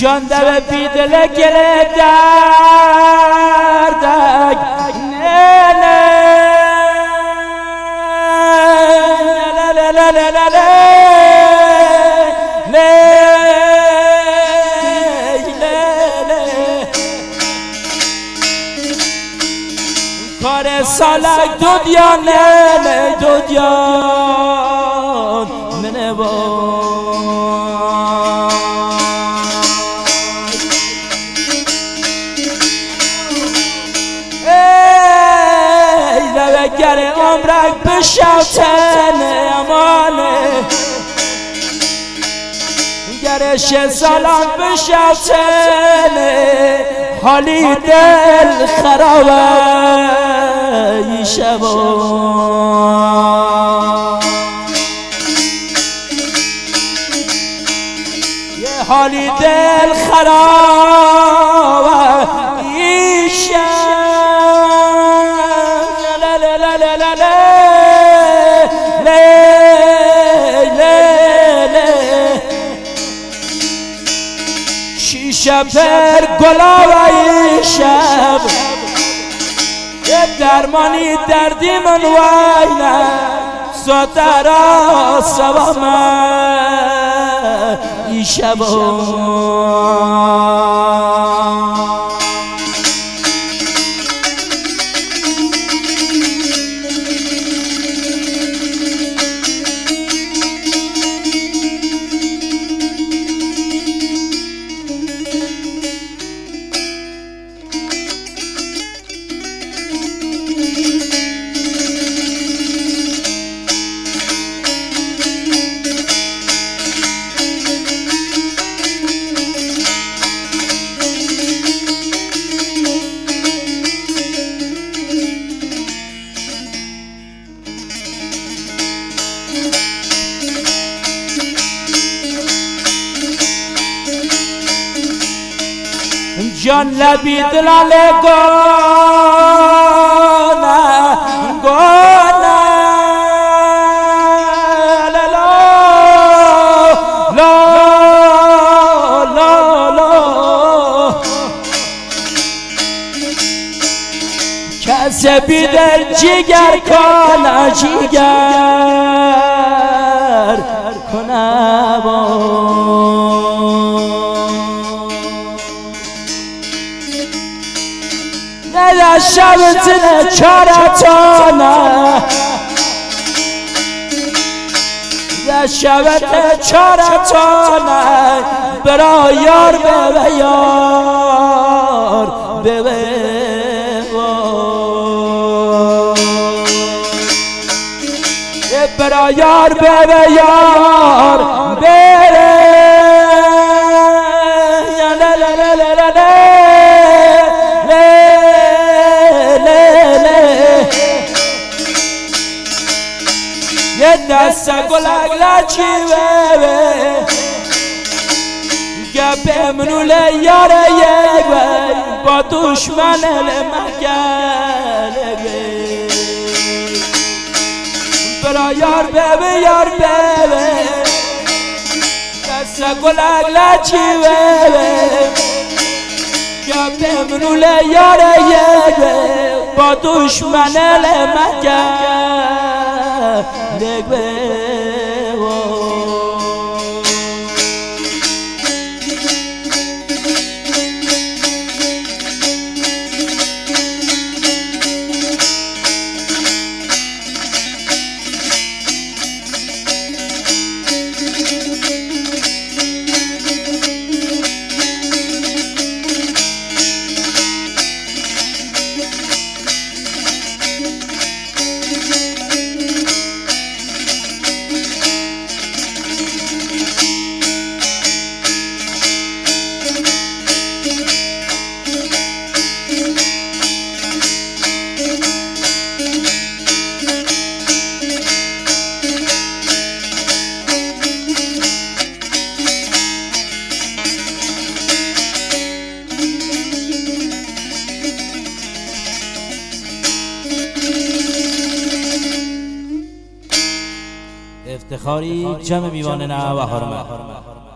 جان دو بیدل گله دردک نه نه کار سالک دودیان نه دودیان منه با ای دوگر عمرک بشوتن امانه گرش سالان بشوتن حالی دل خرابه ای شبا یه حالی دل خرابه ای شب شب پر گلابای شب یه درمانی دردی من وینه سوترا سوا من ای شبا جان لبی دلاله گونه گونه لا لا لا لا لا کسی بیدر جگر کنه جگر کنه با نه شبتنه چارتانه نه شبت چارتانه برا یار به یار به برا یار به یار بره دست گلک لچیوه گپ منول یاره یک با دشمن لمگل برا یار ببه یار ببه دست گلک لچیوه گپ منول یاره یک با دشمن لمگل لگبه افتخاری جمع میوان نه و حرمه